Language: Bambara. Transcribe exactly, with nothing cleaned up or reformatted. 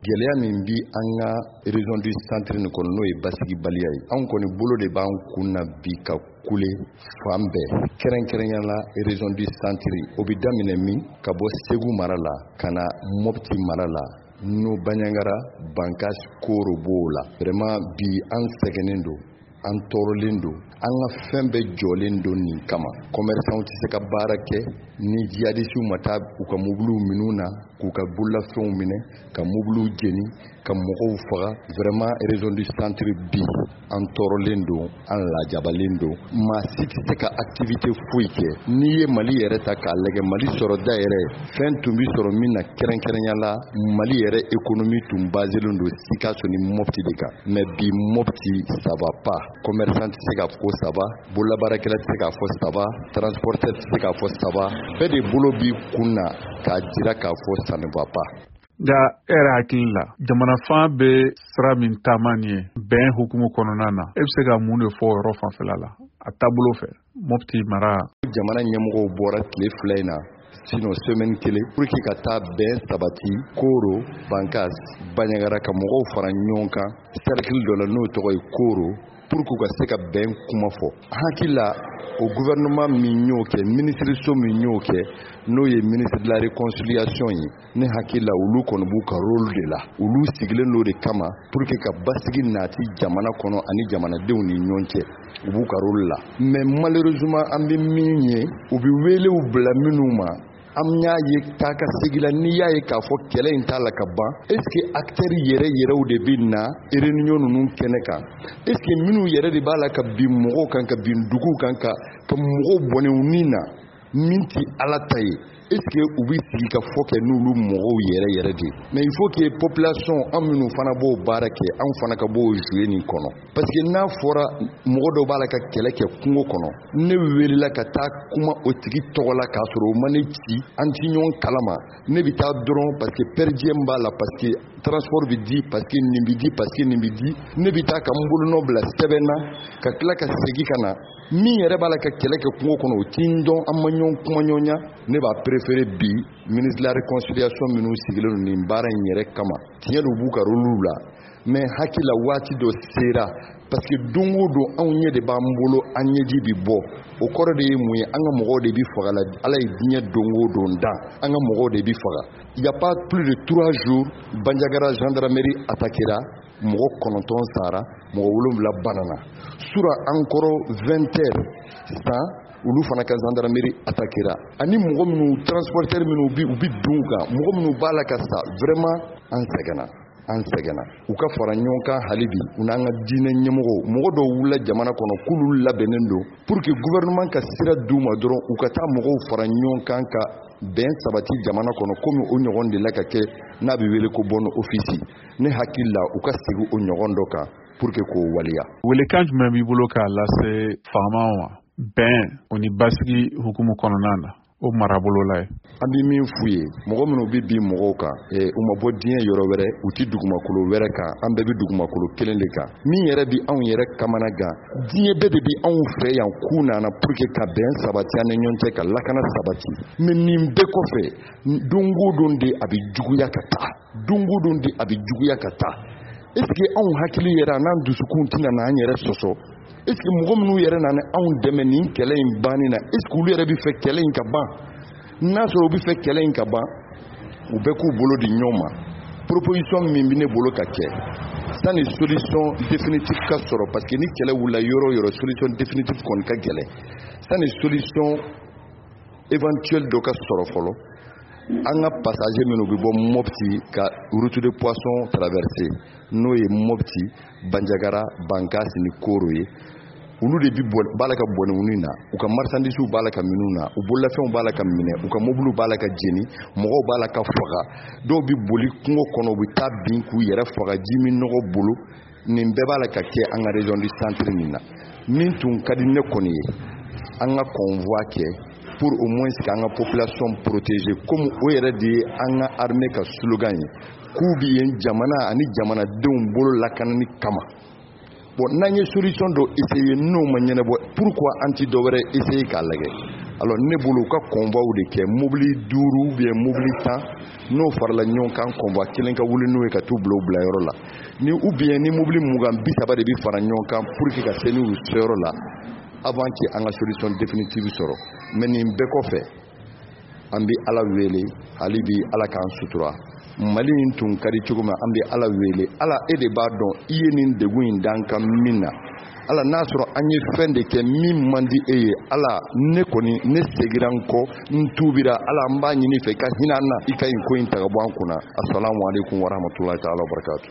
gɛlɛya min bi an ka région du centre ni kɔnɔ n'o ye basigibaliya ye anw kɔni bolo de b'an kun na bi ka kule fan bɛɛ kɛrɛnkɛrɛnya la région du centre o bi daminɛ min ka bɔ Segu mara la ka na Mopti mara la n'o Bandiagara Bankas Koro b'o la vraiment bi an sɛgɛnnen don an tɔɔrɔlen don an ka fɛn bɛɛ jɔlen don nin kama commerçant tɛ se ka baara kɛ ni djihadistes ma taa u ka mobiliw minnu na k'u ka bololafɛnw minɛ ka mobiliw jeni ka mɔgɔw faga vraiment région du centre bi an tɔɔrɔlen don an lajabalen don maa si tɛ se ka activité foyi kɛ n'i ye Mali yɛrɛ ta k'a lajɛ Mali sɔrɔda yɛrɛ fɛn tun bi sɔrɔ min na kɛrɛnkɛrɛnya la Mali yɛrɛ économie tun baselen don Sikaso ni Mopti de kan mais bi Mopti ça va pas commerçant tɛ se ka fɔ ça va bololabaarakɛla tɛ se ka fɔ ça va transporteur tɛ se ka fɔ ça va bɛɛ de bolo b'i kun na k'a jira k'a fɔ ça ne va pas. Nka e yɛrɛ hakili la jamana fan bɛ sira min taama nin ye bɛn hukumu kɔnɔna na e bɛ se ka mun de fɔ o yɔrɔ fanfɛla la a taabolo fɛ Mopti mara jamana ɲɛmɔgɔw bɔra tile fila in na sinon semaine kelen pour que ka taa bɛn sabati Koro Bankas Bandiagara ka mɔgɔw fara ɲɔgɔn kan cercle dɔ la n'o tɔgɔ ye Koro pour que ka se ka bɛn kuma fɔ hakili la o gouvernement min y'o kɛ ministre so min y'o kɛ n'o ye ministre de la réconciliation ye ne hakili la olu kɔni b'u ka rôle de la olu sigilen n'o de kama pour que ka basigi nati jamana kɔnɔ ani jamanadenw ni ɲɔgɔn cɛ u b'u ka rôle la mais malheureusement an bɛ min ye u bɛ welew bila minnu ma am y'a ye k'a ka segi la n'i y'a ye k'a fɔ kɛlɛ in t'a la ka ban est ce que acteurs yɛrɛ yɛrɛw de bɛ na réunion ninnu kɛnɛ kan est ce que minnu yɛrɛ de b'a la ka bin mɔgɔw kan ka bin duguw kan ka ka mɔgɔw bɔnɛ u ni na min ti Ala ta ye est ce que u bɛ sigi ka fɔ kɛ n'olu mɔgɔw yɛrɛ yɛrɛ de mais il faut que population an minnu fana b'o baara kɛ an fana ka b'o jouer nin kɔnɔ parce que n'a fɔra mɔgɔ dɔw b'a la ka kɛlɛ kɛ kungo kɔnɔ ne welela ka taa kuma o tigi tɔgɔ la k'a sɔrɔ o ma ne ci an ti ɲɔgɔn kalama ne bɛ taa dɔrɔn parce que perdiem b'a la parce que transport bɛ di parce que nin bɛ di parce que nin bɛ di ne bɛ taa ka n bolonɔ bila sɛbɛn na ka tila ka segin ka na min yɛrɛ b'a la ka kɛlɛ kɛ kungo kɔnɔ o ti n dɔn an ma ɲɔgɔn kuma ɲɔgɔnya ne b'a préféré bi ministre de la réconciliation minnu sigilen don nin baara in yɛrɛ kama tiɲɛ don b'u ka rôle la mais hakili la waati dɔ sera parce que don o don anw ɲɛ de b'an bolo an ɲɛji bi bɔ o kɔrɔ de ye mun ye an ka mɔgɔw de bi faga la Ala ye diɲɛ don o don da an ka mɔgɔw de bi faga il y a pas plus de trois jours Bandiagara gendarmerie attaquera mɔgɔ kɔnɔntɔn sara mɔgɔ wolonwula banana sura encore vingt heures san olu fana ka gendarmerie attaquera ani mɔgɔ minnu transporteur minnu bi u bi dun kan mɔgɔ minnu b'a la ka sa vraiment an sɛgɛnna an sɛgɛnna u ka fara ɲɔgɔn kan hali bi u n'an ka diinɛ ɲɛmɔgɔw mɔgɔ dɔw wulila jamana kɔnɔ k'olu labɛnnen don pour que gouvernement ka sira d'u ma dɔrɔn u ka taa mɔgɔw fara ɲɔgɔn kan ka bɛn sabati jamana kɔnɔ komi o ɲɔgɔn de la ka kɛ n'a bɛ wele ko bonne office ne hakili la u ka segin o ɲɔgɔn dɔ kan pour que k'o waliya. Welekan jumɛn b'i bolo k'a lase faamaw ma bɛn o ni basigi hukumu kɔnɔna na o marabolo la ye an bɛ min f'u ye mɔgɔ minnu bɛ bin mɔgɔw kan u ma bɔ diɲɛ yɔrɔ wɛrɛ u ti dugumakolo wɛrɛ kan an bɛɛ bɛ dugumakolo kelen de kan min yɛrɛ bi anw yɛrɛ kamana gan diɲɛ bɛɛ de bi anw fɛ yan k'u nana pour que ka bɛn sabati an ni ɲɔgɔn cɛ ka lakana sabati mais nin bɛɛ kɔfɛ don o don de a bɛ juguya ka taa don o don de a bɛ juguya ka taa est ce que anw hakili yɛrɛ a n'an dusukun tɛna n'an yɛrɛ sɔsɔ est ce que mɔgɔ minnu yɛrɛ nana anw dɛmɛ nin kɛlɛ in banni na est ce que olu yɛrɛ bɛ fɛ kɛlɛ in ka ban n'a sɔrɔ u bɛ fɛ kɛlɛ in ka ban u bɛ k'u bolo di ɲɔgɔn ma proposition min bɛ ne bolo ka kɛ sani solution définitive ka sɔrɔ parce que ni kɛlɛ wulila yɔrɔ o yɔrɔ solution définitive kɔni ka gɛlɛn sani solution éventuelle dɔ ka sɔrɔ fɔlɔ an ka passager minnu bɛ bɔ Mopti ka route de poisson traverser n'o ye Mopti Bandiagara Bankas ni Koro ye olu de b'a la ka bɔnɛ u na u ka marchandise b'a la ka minnu na u bololafɛnw b'a la ka minɛ u ka mobile b'a la ka jeni mɔgɔw b'a la ka faga dɔw bɛ boli kungo kɔnɔ u bɛ taa bin k'u yɛrɛ faga ji min nɔgɔ bolo nin bɛɛ b'a la ka kɛ an ka région du centre nin na min tun ka di ne kɔni ye an ka convoi kɛ pour au moins k'an ka population protéger comme o yɛrɛ de ye an ka armée ka slogan ye k'u bi yen jamana ani jamanadenw bolo lakanani kama bon n'an ye solution dɔ essayer n'o ma ɲɛnabɔ pourquoi an ti dɔ wɛrɛ essayer k'a lajɛ alors ne bolo ka convoi de kɛ mobili duuru ou bien mobili tan n'o farala ɲɔgɔn kan convoi kelen ka wuli n'o ye ka t'u bila u bila yɔrɔ la ni ou bien ni mobili mugan bi saba de bi fara ɲɔgɔn kan pour que ka se n'u se yɔrɔ la avant que an ka solution définitive sɔrɔ mais nin bɛɛ kɔfɛ an bɛ Ala wele hali bi Ala k'an sutura Mali in tun ka di cogo min an bɛ Ala wele Ala e de b'a dɔn i ye nin degun in dan kan min na Ala n'a sɔrɔ an ye fɛn de kɛ min man di e ye Ala ne kɔni ne segira n kɔ n tuubira Ala n b'a ɲini fɛ i ka hinɛ an na i ka nin ko in ta ka bɔ an kunna assalamu alaikum wa rahmatulahi ta'ala wa barakatuh